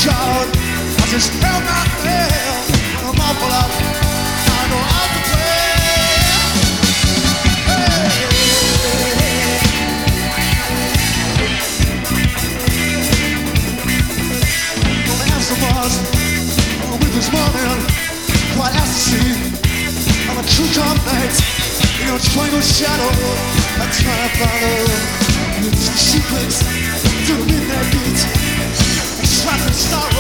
child. I just held my head. I'm awful out. I know how to play. Hey. Gonna have some bars with this morning. Quite as to see. I'm a true calm night. In a triangle shadow. I try to follow. It's the secrets to the midnight beat. Try to start